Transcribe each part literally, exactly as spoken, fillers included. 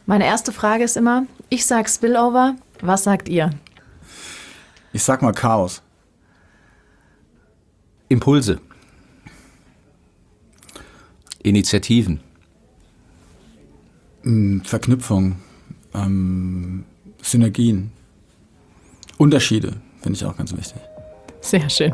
Meine erste Frage ist immer, ich sag Spillover, was sagt ihr? Ich sag mal Chaos. Impulse. Initiativen. Verknüpfung. Ähm, Synergien. Unterschiede, finde ich auch ganz wichtig. Sehr schön.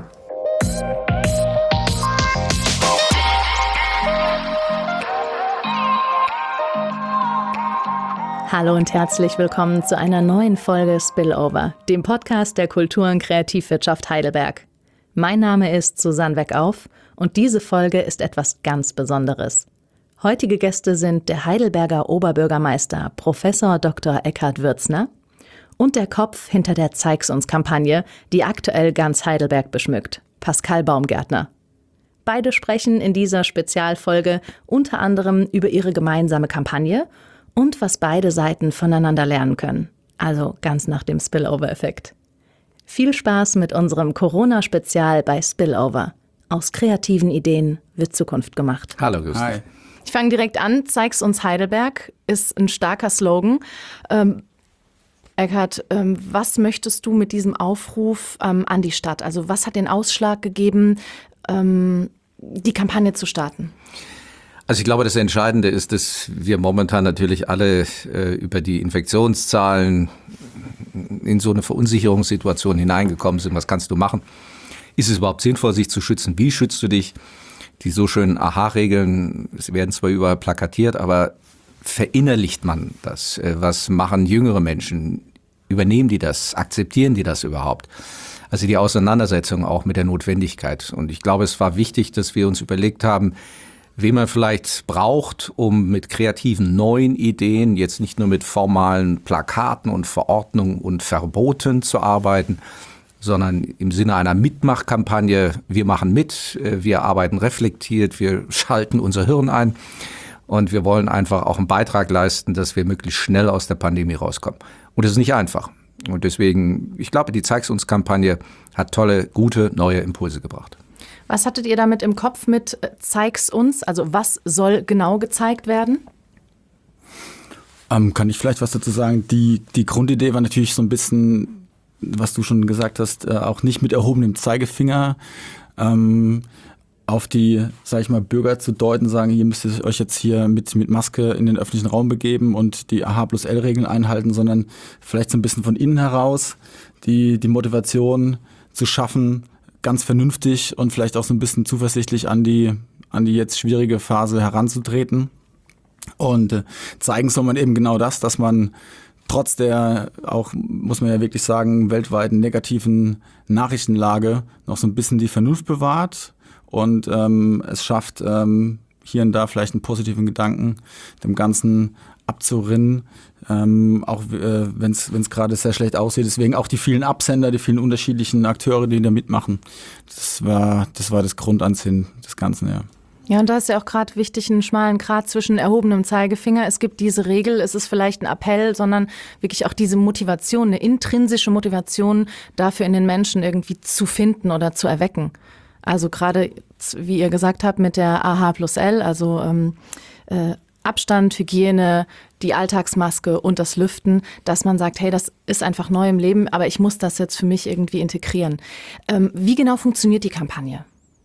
Hallo und herzlich willkommen zu einer neuen Folge Spillover, dem Podcast der Kultur- und Kreativwirtschaft Heidelberg. Mein Name ist Susanne Weckauf und diese Folge ist etwas ganz Besonderes. Heutige Gäste sind der Heidelberger Oberbürgermeister Professor Doktor Eckhard Würzner und der Kopf hinter der Zeig's-uns-Kampagne, die aktuell ganz Heidelberg beschmückt, Pascal Baumgärtner. Beide sprechen in dieser Spezialfolge unter anderem über ihre gemeinsame Kampagne und was beide Seiten voneinander lernen können. Also ganz nach dem Spillover-Effekt. Viel Spaß mit unserem Corona-Spezial bei Spillover. Aus kreativen Ideen wird Zukunft gemacht. Hallo, grüß dich. Hi. Ich fange direkt an. Zeig's uns Heidelberg ist ein starker Slogan. Ähm, Eckhard, ähm, was möchtest du mit diesem Aufruf ähm, an die Stadt? Also was hat den Ausschlag gegeben, ähm, die Kampagne zu starten? Also ich glaube, das Entscheidende ist, dass wir momentan natürlich alle äh, über die Infektionszahlen in so eine Verunsicherungssituation hineingekommen sind. Was kannst du machen? Ist es überhaupt sinnvoll, sich zu schützen? Wie schützt du dich? Die so schönen Aha-Regeln, sie werden zwar überall plakatiert, aber verinnerlicht man das? Äh, was machen jüngere Menschen? Übernehmen die das? Akzeptieren die das überhaupt? Also die Auseinandersetzung auch mit der Notwendigkeit. Und ich glaube, es war wichtig, dass wir uns überlegt haben, wen man vielleicht braucht, um mit kreativen neuen Ideen, jetzt nicht nur mit formalen Plakaten und Verordnungen und Verboten zu arbeiten, sondern im Sinne einer Mitmachkampagne. Wir machen mit, wir arbeiten reflektiert, wir schalten unser Hirn ein und wir wollen einfach auch einen Beitrag leisten, dass wir möglichst schnell aus der Pandemie rauskommen. Und das ist nicht einfach. Und deswegen, ich glaube, die Zeig's-uns-Kampagne hat tolle, gute, neue Impulse gebracht. Was hattet ihr damit im Kopf mit Zeig's uns? Also was soll genau gezeigt werden? Ähm, kann ich vielleicht was dazu sagen? Die, die Grundidee war natürlich so ein bisschen, was du schon gesagt hast, äh, auch nicht mit erhobenem Zeigefinger ähm, auf die, sag ich mal, Bürger zu deuten, sagen, ihr müsst euch jetzt hier mit, mit Maske in den öffentlichen Raum begeben und die A H plus L-Regeln einhalten, sondern vielleicht so ein bisschen von innen heraus die, die Motivation zu schaffen, ganz vernünftig und vielleicht auch so ein bisschen zuversichtlich an die, an die jetzt schwierige Phase heranzutreten. Und äh, zeigen soll man eben genau das, dass man trotz der auch, muss man ja wirklich sagen, weltweiten negativen Nachrichtenlage noch so ein bisschen die Vernunft bewahrt und ähm, es schafft, ähm, hier und da vielleicht einen positiven Gedanken dem Ganzen abzurinnen, ähm, auch äh, wenn es gerade sehr schlecht aussieht. Deswegen auch die vielen Absender, die vielen unterschiedlichen Akteure, die da mitmachen. Das war das war das Grundansinnen des Ganzen, ja. Ja, und da ist ja auch gerade wichtig, einen schmalen Grat zwischen erhobenem Zeigefinger. Es gibt diese Regel, es ist vielleicht ein Appell, sondern wirklich auch diese Motivation, eine intrinsische Motivation dafür in den Menschen irgendwie zu finden oder zu erwecken. Also gerade, wie ihr gesagt habt, mit der A H plus L, also ähm, äh, Abstand, Hygiene, die Alltagsmaske und das Lüften, dass man sagt, hey, das ist einfach neu im Leben, aber ich muss das jetzt für mich irgendwie integrieren. Ähm, wie genau funktioniert die Kampagne?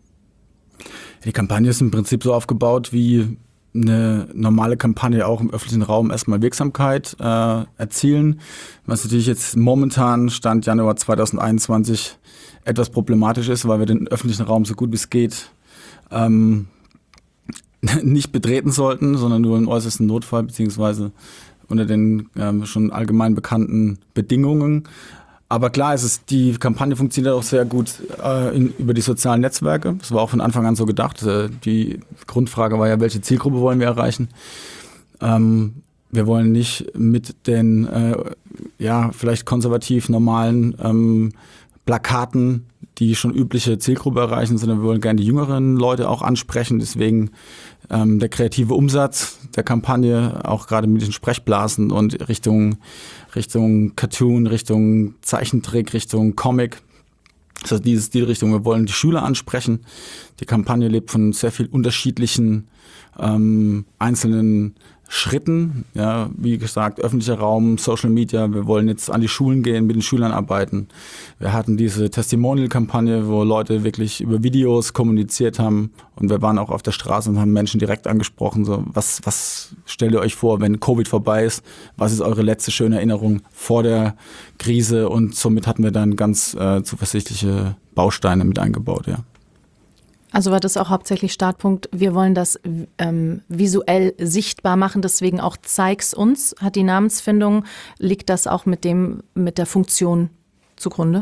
Die Kampagne ist im Prinzip so aufgebaut, wie eine normale Kampagne auch im öffentlichen Raum erstmal Wirksamkeit äh, erzielen. Was natürlich jetzt momentan, Stand Januar zweitausendeinundzwanzig, etwas problematisch ist, weil wir den öffentlichen Raum so gut wie es geht ähm, nicht betreten sollten, sondern nur im äußersten Notfall, beziehungsweise unter den ähm, schon allgemein bekannten Bedingungen. Aber klar, es ist, die Kampagne funktioniert auch sehr gut äh, in, über die sozialen Netzwerke. Das war auch von Anfang an so gedacht. Äh, die Grundfrage war ja, welche Zielgruppe wollen wir erreichen? Ähm, wir wollen nicht mit den äh, ja vielleicht konservativ normalen ähm, Plakaten die schon übliche Zielgruppe erreichen, sondern wir wollen gerne die jüngeren Leute auch ansprechen. Deswegen ähm, der kreative Umsatz der Kampagne, auch gerade mit den Sprechblasen und Richtung, Richtung Cartoon, Richtung Zeichentrick, Richtung Comic. Also diese Stilrichtung. Wir wollen die Schüler ansprechen. Die Kampagne lebt von sehr viel unterschiedlichen ähm, einzelnen Schritten, ja, wie gesagt, öffentlicher Raum, Social Media, wir wollen jetzt an die Schulen gehen, mit den Schülern arbeiten. Wir hatten diese Testimonial-Kampagne, wo Leute wirklich über Videos kommuniziert haben und wir waren auch auf der Straße und haben Menschen direkt angesprochen, so, was, was stellt ihr euch vor, wenn Covid vorbei ist, was ist eure letzte schöne Erinnerung vor der Krise, und somit hatten wir dann ganz äh, zuversichtliche Bausteine mit eingebaut, ja. Also war das auch hauptsächlich Startpunkt, wir wollen das ähm, visuell sichtbar machen, deswegen auch zeig's uns. Hat die Namensfindung, liegt das auch mit dem, mit der Funktion zugrunde?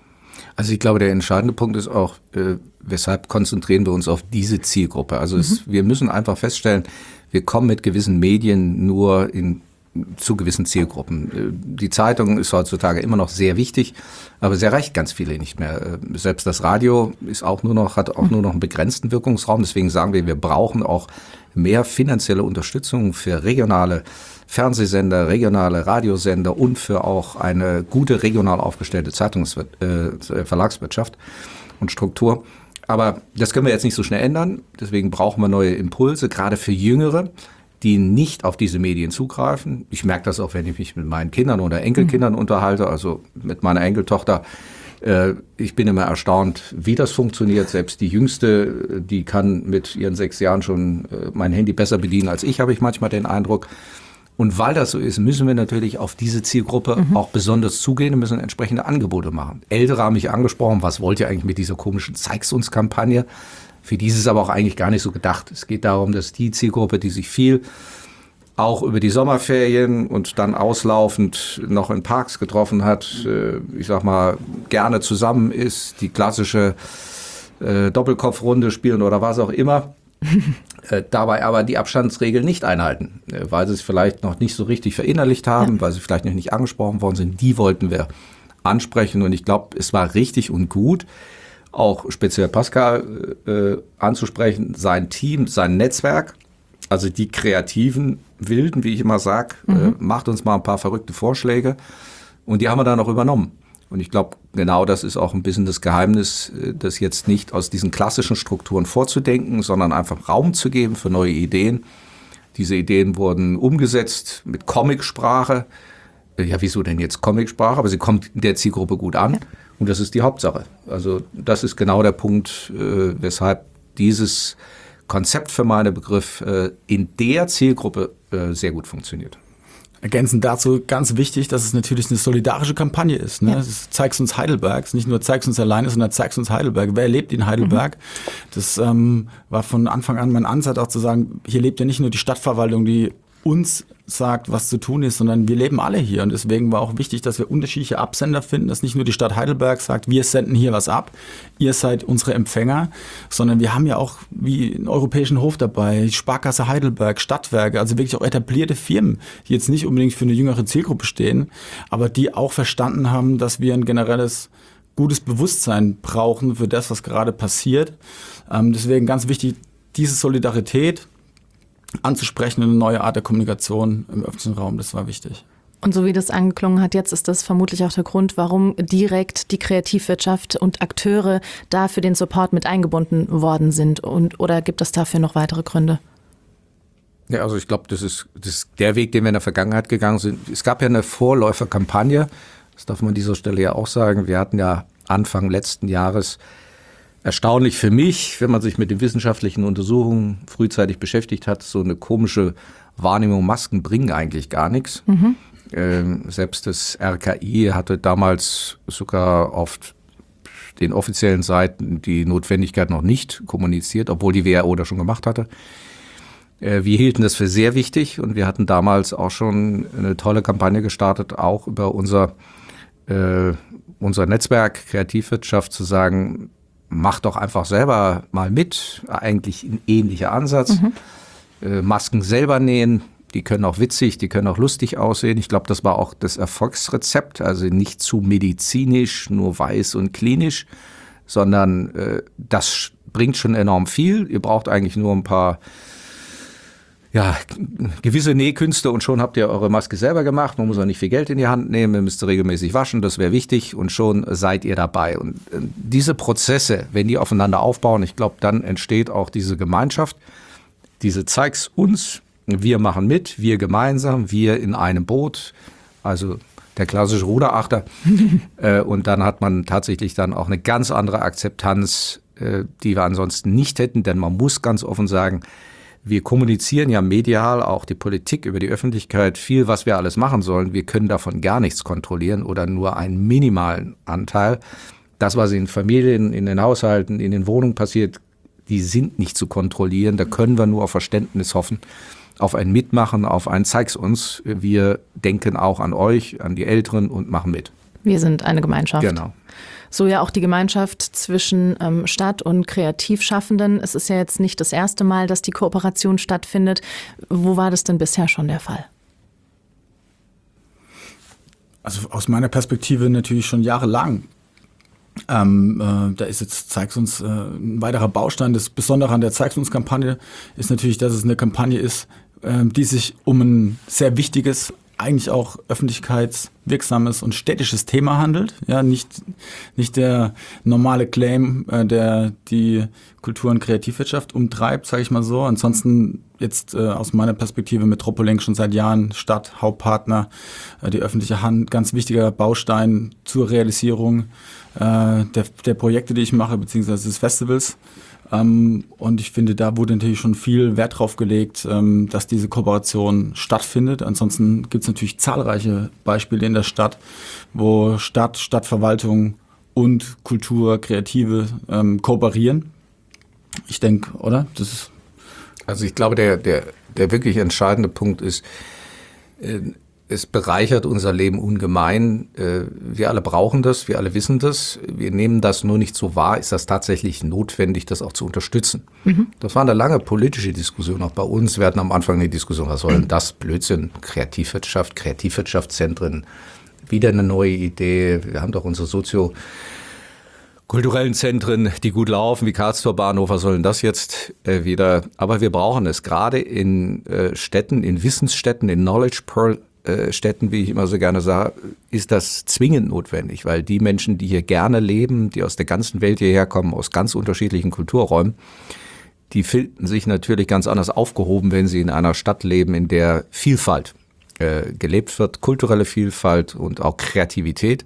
Also ich glaube, der entscheidende Punkt ist auch, äh, weshalb konzentrieren wir uns auf diese Zielgruppe. Also mhm. es, wir müssen einfach feststellen, wir kommen mit gewissen Medien nur in zu gewissen Zielgruppen. Die Zeitung ist heutzutage immer noch sehr wichtig, aber sie erreicht ganz viele nicht mehr. Selbst das Radio ist auch nur noch, hat auch nur noch einen begrenzten Wirkungsraum. Deswegen sagen wir, wir brauchen auch mehr finanzielle Unterstützung für regionale Fernsehsender, regionale Radiosender und für auch eine gute regional aufgestellte Zeitungs- äh, Verlagswirtschaft und Struktur. Aber das können wir jetzt nicht so schnell ändern. Deswegen brauchen wir neue Impulse, gerade für Jüngere, die nicht auf diese Medien zugreifen. Ich merke das auch, wenn ich mich mit meinen Kindern oder Enkelkindern mhm. unterhalte, also mit meiner Enkeltochter. Äh, ich bin immer erstaunt, wie das funktioniert. Selbst die Jüngste, die kann mit ihren sechs Jahren schon äh, mein Handy besser bedienen als ich, habe ich manchmal den Eindruck. Und weil das so ist, müssen wir natürlich auf diese Zielgruppe mhm. auch besonders zugehen und müssen entsprechende Angebote machen. Ältere haben mich angesprochen, was wollt ihr eigentlich mit dieser komischen Zeig's-uns-Kampagne? Für die ist es aber auch eigentlich gar nicht so gedacht. Es geht darum, dass die Zielgruppe, die sich viel auch über die Sommerferien und dann auslaufend noch in Parks getroffen hat, ich sag mal, gerne zusammen ist, die klassische äh, Doppelkopfrunde spielen oder was auch immer, äh, dabei aber die Abstandsregeln nicht einhalten, äh, weil sie es vielleicht noch nicht so richtig verinnerlicht haben, ja. weil sie vielleicht noch nicht angesprochen worden sind. Die wollten wir ansprechen und ich glaube, es war richtig und gut, auch speziell Pascal äh, anzusprechen, sein Team, sein Netzwerk, also die kreativen Wilden, wie ich immer sage, mhm. äh, macht uns mal ein paar verrückte Vorschläge und die haben wir dann auch übernommen. Und ich glaube, genau das ist auch ein bisschen das Geheimnis, das jetzt nicht aus diesen klassischen Strukturen vorzudenken, sondern einfach Raum zu geben für neue Ideen. Diese Ideen wurden umgesetzt mit Comicsprache. Ja, wieso denn jetzt Comicsprache? Aber sie kommt in der Zielgruppe gut an. Ja. Und das ist die Hauptsache. Also das ist genau der Punkt, äh, weshalb dieses Konzept für meinen Begriff äh, in der Zielgruppe äh, sehr gut funktioniert. Ergänzend dazu ganz wichtig, dass es natürlich eine solidarische Kampagne ist. Ne? Ja. Es ist Zeig's uns Heidelberg, es ist nicht nur Zeig's uns alleine, sondern Zeig's uns Heidelberg. Wer lebt in Heidelberg? Mhm. Das ähm, war von Anfang an mein Ansatz auch zu sagen, hier lebt ja nicht nur die Stadtverwaltung, die uns sagt, was zu tun ist, sondern wir leben alle hier. Und deswegen war auch wichtig, dass wir unterschiedliche Absender finden, dass nicht nur die Stadt Heidelberg sagt, wir senden hier was ab, ihr seid unsere Empfänger, sondern wir haben ja auch wie einen europäischen Hof dabei, Sparkasse Heidelberg, Stadtwerke, also wirklich auch etablierte Firmen, die jetzt nicht unbedingt für eine jüngere Zielgruppe stehen, aber die auch verstanden haben, dass wir ein generelles gutes Bewusstsein brauchen für das, was gerade passiert. Ähm, deswegen ganz wichtig, diese Solidarität anzusprechen und eine neue Art der Kommunikation im öffentlichen Raum, das war wichtig. Und so wie das angeklungen hat, jetzt ist das vermutlich auch der Grund, warum direkt die Kreativwirtschaft und Akteure da für den Support mit eingebunden worden sind. Und, oder gibt es dafür noch weitere Gründe? Ja, also ich glaube, das ist, das ist der Weg, den wir in der Vergangenheit gegangen sind. Es gab ja eine Vorläuferkampagne, das darf man an dieser Stelle ja auch sagen. Wir hatten ja Anfang letzten Jahres, erstaunlich für mich, wenn man sich mit den wissenschaftlichen Untersuchungen frühzeitig beschäftigt hat, so eine komische Wahrnehmung, Masken bringen eigentlich gar nichts. Mhm. Ähm, selbst das R K I hatte damals sogar auf den offiziellen Seiten die Notwendigkeit noch nicht kommuniziert, obwohl die W H O das schon gemacht hatte. Äh, wir hielten das für sehr wichtig und wir hatten damals auch schon eine tolle Kampagne gestartet, auch über unser, äh, unser Netzwerk Kreativwirtschaft zu sagen, mach doch einfach selber mal mit, eigentlich ein ähnlicher Ansatz. Mhm. Äh, Masken selber nähen, die können auch witzig, die können auch lustig aussehen. Ich glaube, das war auch das Erfolgsrezept, also nicht zu medizinisch, nur weiß und klinisch, sondern äh, das bringt schon enorm viel. Ihr braucht eigentlich nur ein paar ja, gewisse Nähkünste und schon habt ihr eure Maske selber gemacht. Man muss auch nicht viel Geld in die Hand nehmen, ihr müsst regelmäßig waschen, das wäre wichtig und schon seid ihr dabei. Und diese Prozesse, wenn die aufeinander aufbauen, ich glaube, dann entsteht auch diese Gemeinschaft, diese Zeig's uns Wir machen mit, wir gemeinsam, wir in einem Boot, also der klassische Ruderachter. äh, und dann hat man tatsächlich dann auch eine ganz andere Akzeptanz, äh, die wir ansonsten nicht hätten, denn man muss ganz offen sagen, wir kommunizieren ja medial, auch die Politik über die Öffentlichkeit, viel, was wir alles machen sollen. Wir können davon gar nichts kontrollieren oder nur einen minimalen Anteil. Das, was in Familien, in den Haushalten, in den Wohnungen passiert, die sind nicht zu kontrollieren. Da können wir nur auf Verständnis hoffen, auf ein Mitmachen, auf ein Zeig's uns. Wir denken auch an euch, an die Älteren und machen mit. Wir sind eine Gemeinschaft. Genau. So ja auch die Gemeinschaft zwischen ähm, Stadt und Kreativschaffenden. Es ist ja jetzt nicht das erste Mal, dass die Kooperation stattfindet. Wo war das denn bisher schon der Fall? Also aus meiner Perspektive natürlich schon jahrelang. Ähm, äh, da ist jetzt Zeig's uns äh, ein weiterer Baustein. Das Besondere an der Zeig's uns-Kampagne ist natürlich, dass es eine Kampagne ist, äh, die sich um ein sehr wichtiges, eigentlich auch öffentlichkeitswirksames und städtisches Thema handelt. Ja, nicht, nicht der normale Claim, äh, der die Kultur- und Kreativwirtschaft umtreibt, sage ich mal so. Ansonsten jetzt äh, aus meiner Perspektive Metropolenk schon seit Jahren Stadt, Hauptpartner, äh, die öffentliche Hand, ganz wichtiger Baustein zur Realisierung äh, der, der Projekte, die ich mache, beziehungsweise des Festivals. Ähm, und ich finde, da wurde natürlich schon viel Wert drauf gelegt, ähm, dass diese Kooperation stattfindet. Ansonsten gibt es natürlich zahlreiche Beispiele in der Stadt, wo Stadt, Stadtverwaltung und Kultur, Kreative ähm, kooperieren. Ich denke, oder? Das ist Also ich glaube, der, der, der wirklich entscheidende Punkt ist, äh, es bereichert unser Leben ungemein. Äh, wir alle brauchen das, wir alle wissen das. Wir nehmen das nur nicht so wahr. Ist das tatsächlich notwendig, das auch zu unterstützen? Mhm. Das war eine lange politische Diskussion, auch bei uns. Wir hatten am Anfang eine Diskussion, was soll denn das? Blödsinn, Kreativwirtschaft, Kreativwirtschaftszentren, wieder eine neue Idee. Wir haben doch unsere Sozio- kulturellen Zentren, die gut laufen, wie Karlstor Bahnhof, was soll denn das jetzt äh, wieder? Aber wir brauchen es gerade in äh, Städten, in Wissensstädten, in Knowledge Pearl äh, Städten, wie ich immer so gerne sage, ist das zwingend notwendig, weil die Menschen, die hier gerne leben, die aus der ganzen Welt hierher kommen, aus ganz unterschiedlichen Kulturräumen, die finden sich natürlich ganz anders aufgehoben, wenn sie in einer Stadt leben, in der Vielfalt äh, gelebt wird, kulturelle Vielfalt und auch Kreativität.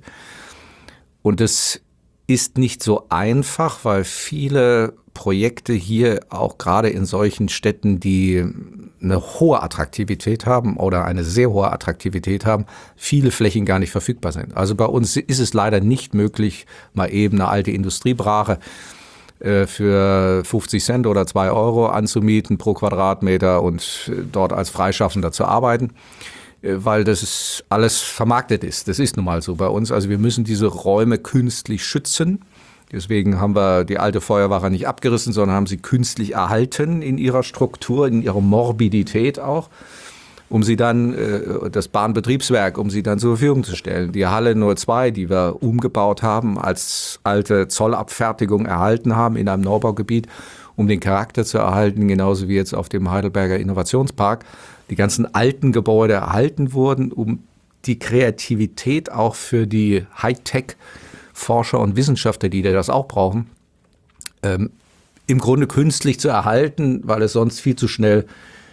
Und das ist nicht so einfach, weil viele Projekte hier auch gerade in solchen Städten, die eine hohe Attraktivität haben oder eine sehr hohe Attraktivität haben, viele Flächen gar nicht verfügbar sind. Also bei uns ist es leider nicht möglich, mal eben eine alte Industriebrache äh, für fünfzig Cent oder zwei Euro anzumieten pro Quadratmeter und dort als Freischaffender zu arbeiten, weil das alles vermarktet ist. Das ist nun mal so bei uns. Also wir müssen diese Räume künstlich schützen. Deswegen haben wir die alte Feuerwache nicht abgerissen, sondern haben sie künstlich erhalten in ihrer Struktur, in ihrer Morbidität auch, um sie dann, das Bahnbetriebswerk, um sie dann zur Verfügung zu stellen. Die Halle Nummer zwei, die wir umgebaut haben, als alte Zollabfertigung erhalten haben in einem Neubaugebiet, um den Charakter zu erhalten, genauso wie jetzt auf dem Heidelberger Innovationspark. Die ganzen alten Gebäude erhalten wurden, um die Kreativität auch für die Hightech-Forscher und Wissenschaftler, die das auch brauchen, ähm, im Grunde künstlich zu erhalten, weil es sonst viel zu schnell,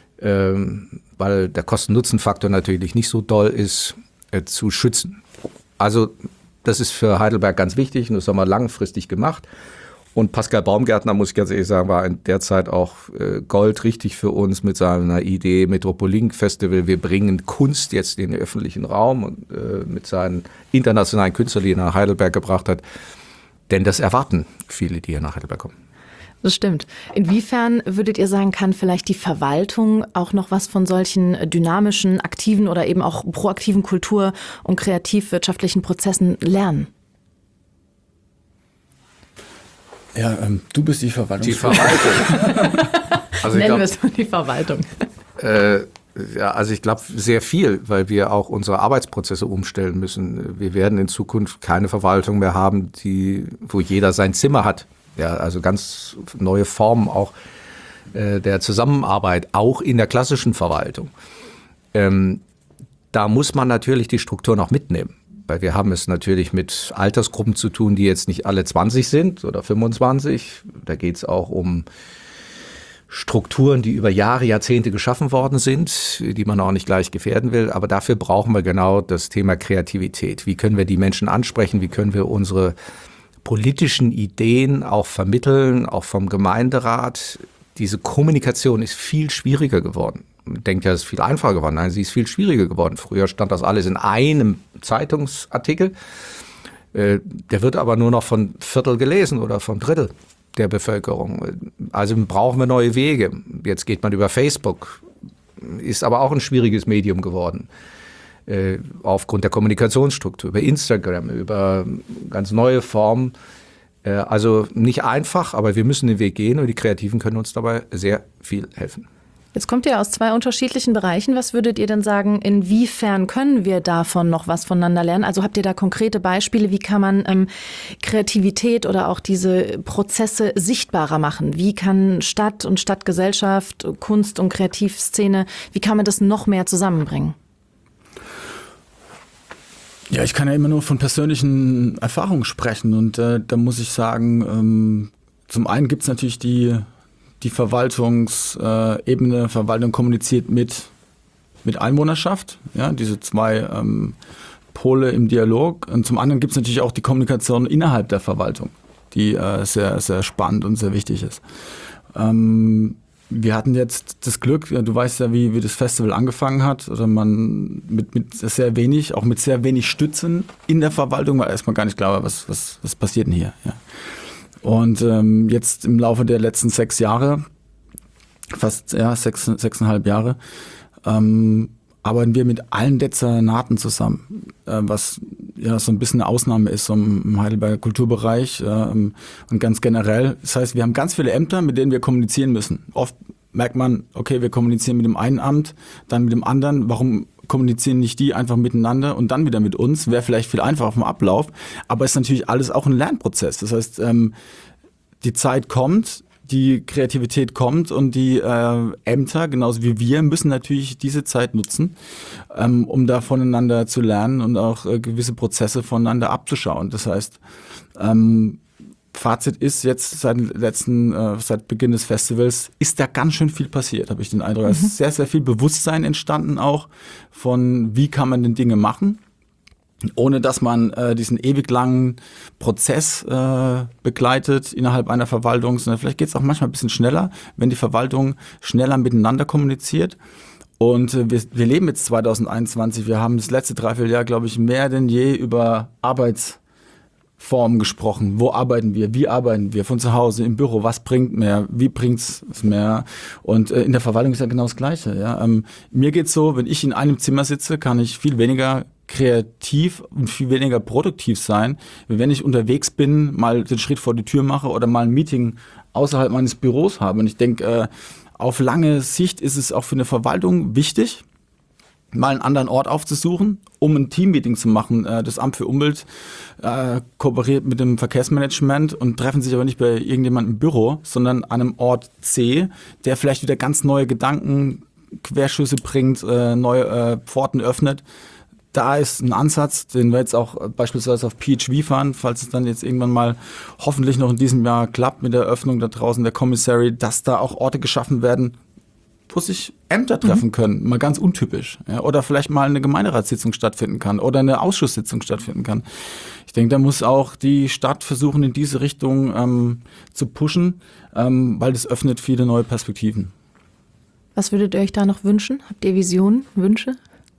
ähm, weil der Kosten-Nutzen-Faktor natürlich nicht so doll ist, äh, zu schützen. Also das ist für Heidelberg ganz wichtig und das haben wir langfristig gemacht. Und Pascal Baumgärtner, muss ich ganz ehrlich sagen, war in der Zeit auch äh, Gold richtig für uns mit seiner Idee Metropolenk Festival. Wir bringen Kunst jetzt in den öffentlichen Raum und äh, mit seinen internationalen Künstlern, die er nach Heidelberg gebracht hat. Denn das erwarten viele, die hier nach Heidelberg kommen. Das stimmt. Inwiefern würdet ihr sagen, kann vielleicht die Verwaltung auch noch was von solchen dynamischen, aktiven oder eben auch proaktiven Kultur- und kreativwirtschaftlichen Prozessen lernen? Ja, ähm, du bist die Verwaltung. Die Verwaltung. Also Nennen wir es mal die Verwaltung. Äh, ja, also ich glaube sehr viel, weil wir auch unsere Arbeitsprozesse umstellen müssen. Wir werden in Zukunft keine Verwaltung mehr haben, die, wo jeder sein Zimmer hat. Ja, also ganz neue Formen auch äh, der Zusammenarbeit, auch in der klassischen Verwaltung. Ähm, da muss man natürlich die Struktur noch mitnehmen. Weil wir haben es natürlich mit Altersgruppen zu tun, die jetzt nicht alle zwanzig sind oder fünfundzwanzig. Da geht es auch um Strukturen, die über Jahre, Jahrzehnte geschaffen worden sind, die man auch nicht gleich gefährden will. Aber dafür brauchen wir genau das Thema Kreativität. Wie können wir die Menschen ansprechen? Wie können wir unsere politischen Ideen auch vermitteln, auch vom Gemeinderat? Diese Kommunikation ist viel schwieriger geworden. Man denkt ja, es ist viel einfacher geworden. Nein, sie ist viel schwieriger geworden. Früher stand das alles in einem Zeitungsartikel. Der wird aber nur noch von Viertel gelesen oder von Drittel der Bevölkerung. Also brauchen wir neue Wege. Jetzt geht man über Facebook, ist aber auch ein schwieriges Medium geworden. Äh, aufgrund der Kommunikationsstruktur, über Instagram, über ganz neue Formen. Äh, also nicht einfach, aber wir müssen den Weg gehen und die Kreativen können uns dabei sehr viel helfen. Jetzt kommt ihr aus zwei unterschiedlichen Bereichen. Was würdet ihr denn sagen, inwiefern können wir davon noch was voneinander lernen? Also habt ihr da konkrete Beispiele? Wie kann man ähm, Kreativität oder auch diese Prozesse sichtbarer machen? Wie kann Stadt und Stadtgesellschaft, Kunst und Kreativszene, wie kann man das noch mehr zusammenbringen? Ja, ich kann ja immer nur von persönlichen Erfahrungen sprechen und äh, da muss ich sagen, ähm, zum einen gibt es natürlich die Die Verwaltungsebene, äh, Verwaltung kommuniziert mit, mit Einwohnerschaft, ja, diese zwei ähm, Pole im Dialog. Und zum anderen gibt es natürlich auch die Kommunikation innerhalb der Verwaltung, die äh, sehr, sehr spannend und sehr wichtig ist. Ähm, wir hatten jetzt das Glück, du weißt ja, wie, wie das Festival angefangen hat, oder man mit, mit sehr wenig, auch mit sehr wenig Stützen in der Verwaltung, weil erstmal gar nicht klar war, was, was, was passiert denn hier, ja. Und ähm, jetzt im Laufe der letzten sechs Jahre, fast ja, sechs, sechseinhalb Jahre, ähm, arbeiten wir mit allen Dezernaten zusammen, äh, was ja so ein bisschen eine Ausnahme ist um, im Heidelberger Kulturbereich äh, und ganz generell. Das heißt, wir haben ganz viele Ämter, mit denen wir kommunizieren müssen. Oft merkt man, okay, wir kommunizieren mit dem einen Amt, dann mit dem anderen. Warum kommunizieren nicht die einfach miteinander und dann wieder mit uns? Wäre vielleicht viel einfacher vom Ablauf, aber ist natürlich alles auch ein Lernprozess. Das heißt, ähm, die Zeit kommt, die Kreativität kommt und die äh, Ämter, genauso wie wir, müssen natürlich diese Zeit nutzen, ähm, um da voneinander zu lernen und auch äh, gewisse Prozesse voneinander abzuschauen. Das heißt, ähm, Fazit ist jetzt seit letzten, äh, seit Beginn des Festivals ist da ganz schön viel passiert, habe ich den Eindruck. Es ist sehr, sehr viel Bewusstsein entstanden auch von, wie kann man denn Dinge machen, ohne dass man äh, diesen ewig langen Prozess äh, begleitet innerhalb einer Verwaltung, sondern vielleicht geht es auch manchmal ein bisschen schneller, wenn die Verwaltung schneller miteinander kommuniziert. Und äh, wir, wir leben jetzt zwanzig einundzwanzig, wir haben das letzte Dreivierteljahr, glaube ich, mehr denn je über Arbeits Form gesprochen. Wo arbeiten wir? Wie arbeiten wir? Von zu Hause, im Büro? Was bringt mehr? Wie bringt's mehr? Und äh, in der Verwaltung ist ja genau das Gleiche. Ja? Ähm, mir geht's so, wenn ich in einem Zimmer sitze, kann ich viel weniger kreativ und viel weniger produktiv sein, wie wenn ich unterwegs bin, mal den Schritt vor die Tür mache oder mal ein Meeting außerhalb meines Büros habe. Und ich denke, äh, auf lange Sicht ist es auch für eine Verwaltung wichtig, mal einen anderen Ort aufzusuchen, um ein Teammeeting zu machen. Das Amt für Umwelt äh, kooperiert mit dem Verkehrsmanagement und treffen sich aber nicht bei irgendjemandem im Büro, sondern an einem Ort C, der vielleicht wieder ganz neue Gedanken, Querschüsse bringt, äh, neue äh, Pforten öffnet. Da ist ein Ansatz, den wir jetzt auch beispielsweise auf P H V fahren, falls es dann jetzt irgendwann mal hoffentlich noch in diesem Jahr klappt mit der Eröffnung da draußen der Commissary, dass da auch Orte geschaffen werden, wo sich Ämter treffen mhm. können, mal ganz untypisch. Ja, oder vielleicht mal eine Gemeinderatssitzung stattfinden kann oder eine Ausschusssitzung stattfinden kann. Ich denke, da muss auch die Stadt versuchen, in diese Richtung ähm, zu pushen, ähm, weil das öffnet viele neue Perspektiven. Was würdet ihr euch da noch wünschen? Habt ihr Visionen, Wünsche?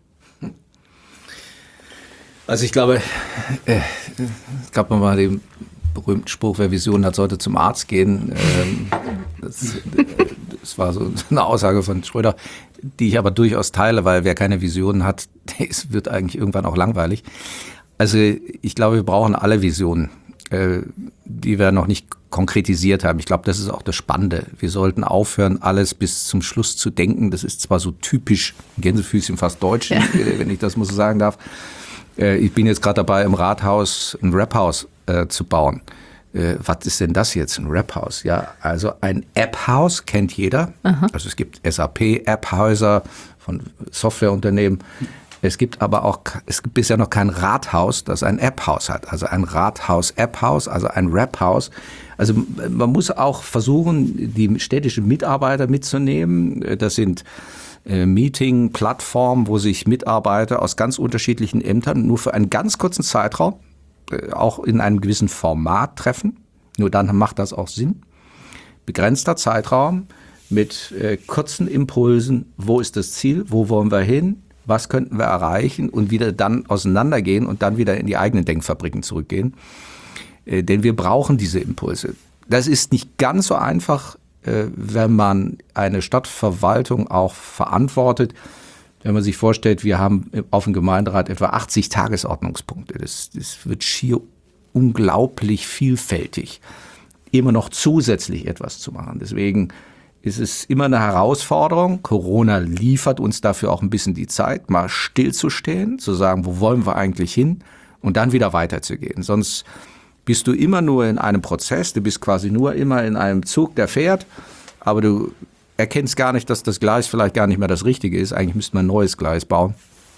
Also ich glaube, äh, es gab mal den berühmten Spruch, wer Visionen hat, sollte zum Arzt gehen. Ähm, das, das war so eine Aussage von Schröder, die ich aber durchaus teile, weil wer keine Visionen hat, der ist, wird eigentlich irgendwann auch langweilig. Also ich glaube, wir brauchen alle Visionen, äh, die wir noch nicht konkretisiert haben. Ich glaube, das ist auch das Spannende. Wir sollten aufhören, alles bis zum Schluss zu denken. Das ist zwar so typisch Gänsefüßchen, fast deutsch, ja. wenn ich das mal so sagen darf. Äh, ich bin jetzt gerade dabei, im Rathaus ein Raphaus äh, zu bauen. Äh, was ist denn das jetzt, ein Raphaus? Ja, also ein App-Haus kennt jeder. Aha. Also es gibt S A P-App-Häuser von Softwareunternehmen. Es gibt aber auch, es gibt bisher noch kein Rathaus, das ein App-Haus hat. Also ein Rathaus-App-Haus, also ein Rap-Haus. Also man muss auch versuchen, die städtischen Mitarbeiter mitzunehmen. Das sind äh, Meeting-Plattformen, wo sich Mitarbeiter aus ganz unterschiedlichen Ämtern nur für einen ganz kurzen Zeitraum äh, auch in einem gewissen Format treffen. Nur dann macht das auch Sinn. Begrenzter Zeitraum mit äh, kurzen Impulsen. Wo ist das Ziel? Wo wollen wir hin? Was könnten wir erreichen und wieder dann auseinandergehen und dann wieder in die eigenen Denkfabriken zurückgehen. Äh, denn wir brauchen diese Impulse. Das ist nicht ganz so einfach, äh, wenn man eine Stadtverwaltung auch verantwortet. Wenn man sich vorstellt, wir haben auf dem Gemeinderat etwa achtzig Tagesordnungspunkte. Das, das wird schier unglaublich vielfältig, immer noch zusätzlich etwas zu machen. Deswegen ist es immer eine Herausforderung. Corona liefert uns dafür auch ein bisschen die Zeit, mal stillzustehen, zu sagen, wo wollen wir eigentlich hin und dann wieder weiterzugehen. Sonst bist du immer nur in einem Prozess, du bist quasi nur immer in einem Zug, der fährt, aber du erkennst gar nicht, dass das Gleis vielleicht gar nicht mehr das Richtige ist. Eigentlich müsste man ein neues Gleis bauen.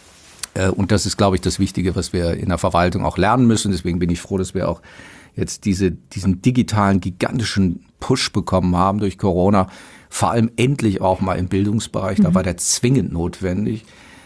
Und das ist, glaube ich, das Wichtige, was wir in der Verwaltung auch lernen müssen. Deswegen bin ich froh, dass wir auch jetzt diese, diesen digitalen, gigantischen Push bekommen haben durch Corona, vor allem endlich auch mal im Bildungsbereich, mhm. da war der zwingend notwendig,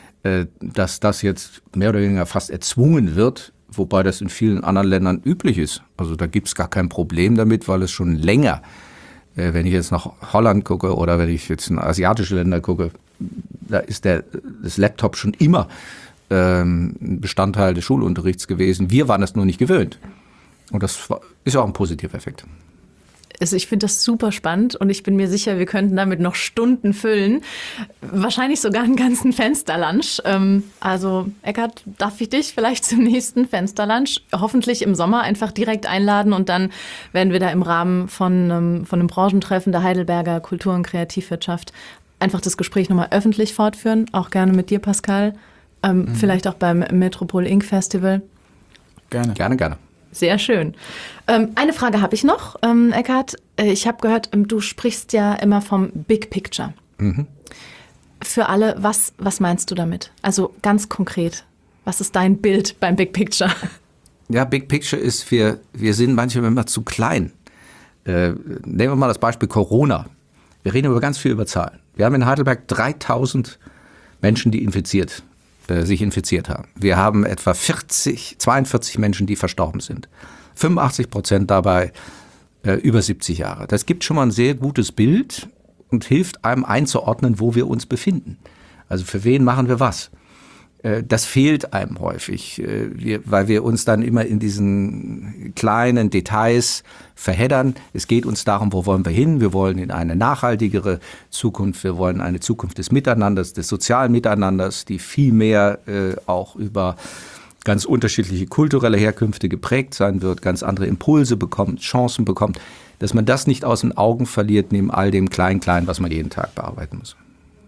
dass das jetzt mehr oder weniger fast erzwungen wird, wobei das in vielen anderen Ländern üblich ist. Also da gibt es gar kein Problem damit, weil es schon länger, wenn ich jetzt nach Holland gucke oder wenn ich jetzt in asiatische Länder gucke, da ist der, das Laptop schon immer ähm, Bestandteil des Schulunterrichts gewesen. Wir waren das nur nicht gewöhnt. Und das ist auch ein positiver Effekt. Also ich finde das super spannend und ich bin mir sicher, wir könnten damit noch Stunden füllen. Wahrscheinlich sogar einen ganzen Fensterlunch. Also Eckhard, darf ich dich vielleicht zum nächsten Fensterlunch hoffentlich im Sommer einfach direkt einladen und dann werden wir da im Rahmen von, von einem Branchentreffen der Heidelberger Kultur- und Kreativwirtschaft einfach das Gespräch nochmal öffentlich fortführen. Auch gerne mit dir, Pascal. Ähm, mhm. Vielleicht auch beim Metropol Ink Festival. Gerne. Gerne, gerne. Sehr schön. Ähm, eine Frage habe ich noch, ähm, Eckhard. Ich habe gehört, du sprichst ja immer vom Big Picture. Mhm. Für alle, was, was meinst du damit? Also ganz konkret, was ist dein Bild beim Big Picture? Ja, Big Picture ist, wir, wir sind manchmal immer zu klein. Äh, nehmen wir mal das Beispiel Corona. Wir reden über ganz viel über Zahlen. Wir haben in Heidelberg dreitausend Menschen, die infiziert sich infiziert haben. Wir haben etwa vierzig, zweiundvierzig Menschen, die verstorben sind. fünfundachtzig Prozent dabei äh, über siebzig Jahre. Das gibt schon mal ein sehr gutes Bild und hilft einem einzuordnen, wo wir uns befinden. Also für wen machen wir was? Äh, das fehlt einem häufig, äh, wir, weil wir uns dann immer in diesen kleinen Details verheddern. Es geht uns darum, wo wollen wir hin? Wir wollen in eine nachhaltigere Zukunft. Wir wollen eine Zukunft des Miteinanders, des sozialen Miteinanders, die viel mehr äh, auch über ganz unterschiedliche kulturelle Herkünfte geprägt sein wird, ganz andere Impulse bekommt, Chancen bekommt, dass man das nicht aus den Augen verliert, neben all dem Klein-Klein, was man jeden Tag bearbeiten muss.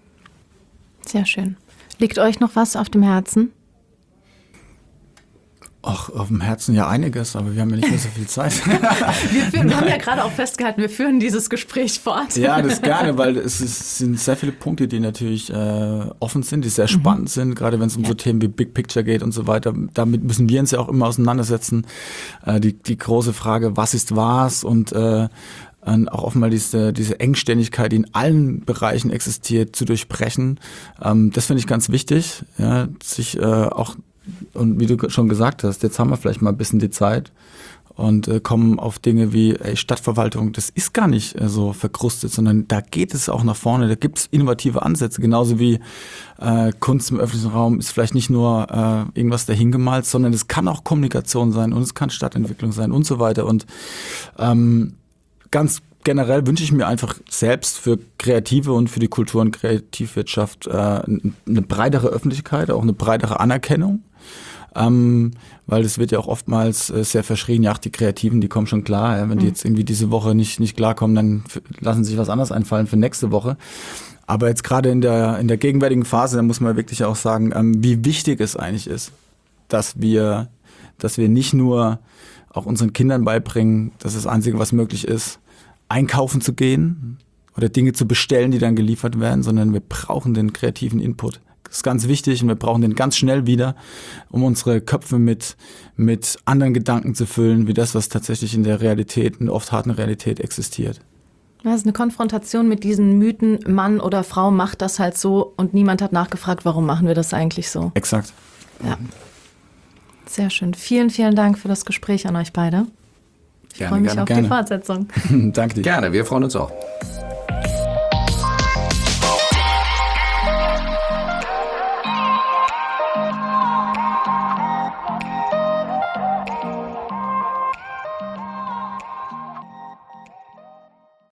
Sehr schön. Liegt euch noch was auf dem Herzen? Ach, auf dem Herzen ja einiges, aber wir haben ja nicht mehr so viel Zeit. wir, führen, wir haben ja gerade auch festgehalten, wir führen dieses Gespräch fort. Ja, das gerne, weil es, ist, es sind sehr viele Punkte, die natürlich äh, offen sind, die sehr spannend mhm. sind, gerade wenn es um ja. so Themen wie Big Picture geht und so weiter. Damit müssen wir uns ja auch immer auseinandersetzen. Äh, die, die große Frage, was ist was und äh, auch offenbar diese, diese Engständigkeit, die in allen Bereichen existiert, zu durchbrechen. Ähm, das finde ich ganz wichtig, ja, sich äh, auch, und wie du schon gesagt hast, jetzt haben wir vielleicht mal ein bisschen die Zeit und äh, kommen auf Dinge wie ey, Stadtverwaltung, das ist gar nicht äh, so verkrustet, sondern da geht es auch nach vorne, da gibt es innovative Ansätze, genauso wie äh, Kunst im öffentlichen Raum ist vielleicht nicht nur äh, irgendwas dahingemalt, sondern es kann auch Kommunikation sein und es kann Stadtentwicklung sein und so weiter und ähm, ganz generell wünsche ich mir einfach selbst für Kreative und für die Kultur- und Kreativwirtschaft äh, eine breitere Öffentlichkeit, auch eine breitere Anerkennung, ähm, weil es wird ja auch oftmals äh, sehr verschrien, ja, die Kreativen, die kommen schon klar, ja, wenn die jetzt irgendwie diese Woche nicht nicht klarkommen, dann f- lassen sich was anderes einfallen für nächste Woche. Aber jetzt gerade in der in der gegenwärtigen Phase, da muss man wirklich auch sagen, ähm, wie wichtig es eigentlich ist, dass wir dass wir nicht nur auch unseren Kindern beibringen, dass das Einzige, was möglich ist, einkaufen zu gehen oder Dinge zu bestellen, die dann geliefert werden, sondern wir brauchen den kreativen Input ist ganz wichtig und wir brauchen den ganz schnell wieder, um unsere Köpfe mit, mit anderen Gedanken zu füllen, wie das, was tatsächlich in der Realität, in der oft harten Realität existiert. Das ist eine Konfrontation mit diesen Mythen, Mann oder Frau macht das halt so und niemand hat nachgefragt, warum machen wir das eigentlich so. Exakt. Ja. Sehr schön. Vielen, vielen Dank für das Gespräch an euch beide. Ich Gerne, freue mich gerne, auf gerne. die Fortsetzung. Danke dir. Gerne, wir freuen uns auch.